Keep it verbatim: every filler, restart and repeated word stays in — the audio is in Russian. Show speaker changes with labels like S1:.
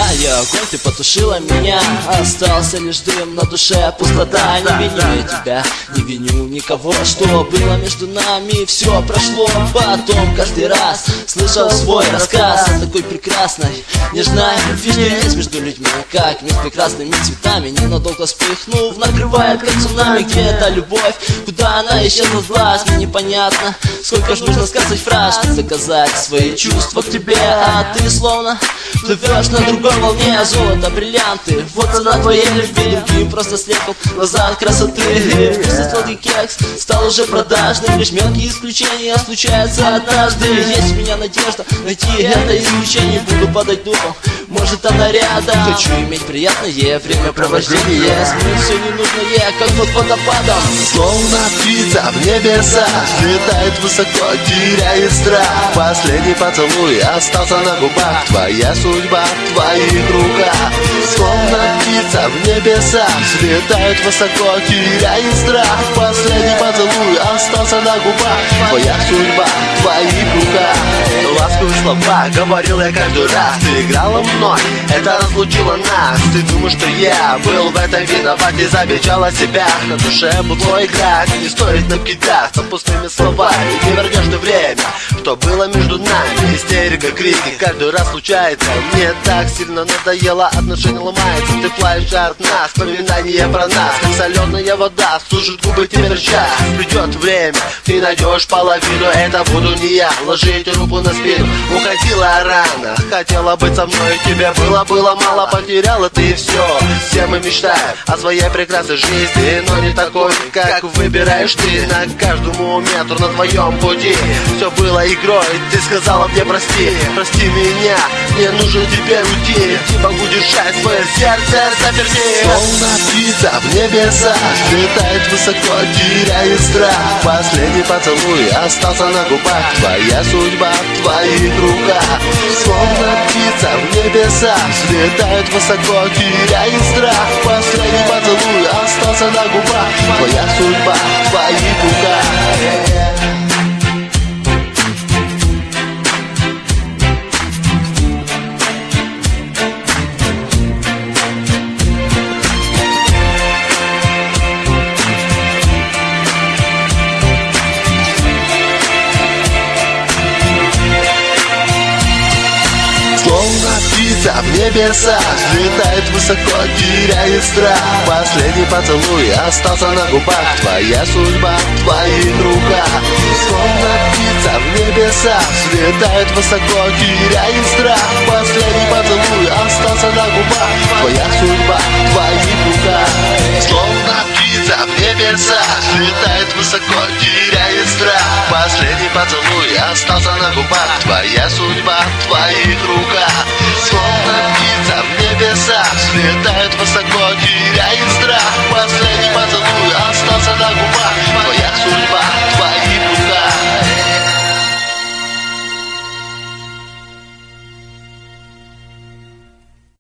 S1: знаю, огонь ты потушила меня, остался лишь дым, на душе пустота. Не виню я тебя, не виню никого, что было между нами, все прошло. Потом каждый раз слышал свой рассказ о такой прекрасной, нежной любви, что есть между людьми, как мир с прекрасными цветами, ненадолго вспыхнув, накрывает как цунами. Где эта любовь, куда она исчезла злась, мне непонятно. Сколько ж нужно сказать фраз, чтобы доказать свои чувства к тебе, а ты словно плывешь на другой волне. Золото, бриллианты, вот цена твоей любви, другим просто слепил глаза от красоты. Вкусный сладкий кекс стал уже продажным, лишь мелкие исключения случаются однажды. Есть у меня надежда найти это исключение, буду падать духом, может она рядом. Хочу иметь приятное времяпровождение, смыть все ненужное, как под водопадом.
S2: Словно птица в небесах летает высоко, теряет страх. Последний поцелуй остался на губах, твоя судьба в твоих руках. Словно птица в небесах летает высоко, теряет страх. Последний поцелуй остался на губах, твоя судьба в твоих руках. Ласковые слова говорил я каждый раз, ты играла мной, это разлучило нас. Ты думаешь, что я был в этом виноват и замечала себя. На душе была игра, не стоит нам кидаться пустыми словами. Не вернешь ты время, что было между нами. Истерика, крики, каждый раз случается. Мне так сильно надоело, отношения ломаются. Ты плачешь от нас, вспоминания про нас, как соленая вода сушит губы теперь час. Придет время, ты найдешь половину, это буду не я. Ложите руку на спину, уходила рано, хотела быть со мной, тебе было, было мало, потеряла ты все. Все мы мечтаем о своей прекрасной жизни, но не такой, как выбираешь ты. На каждому метру на твоем пути все было игрой, ты сказала мне прости, прости меня, мне нужно теперь уйти. Не могу держать свое сердце заперти. Словно птица в небесах летает высоко, теряет страх. Последний поцелуй остался на губах, твоя судьба в твоих руках. Словно птица в небесах летает высоко, теряет страх. Последний поцелуй остался на губах, твоя судьба в твоих руках. Словно птица в небесах летает высоко, теряет страх. Последний поцелуй остался на губах, твоя судьба в твоих руках. Словно птица в небесах летает высоко, теряет страх. Последний поцелуй остался на губах, твоя судьба в твоих руках. Словно птица в небесах летает высоко, теряет страх. Последний поцелуй остался на губах, твоя судьба в твоих руках. Словно птица в небесах летает высоко, теряет страх. Последний поцелуй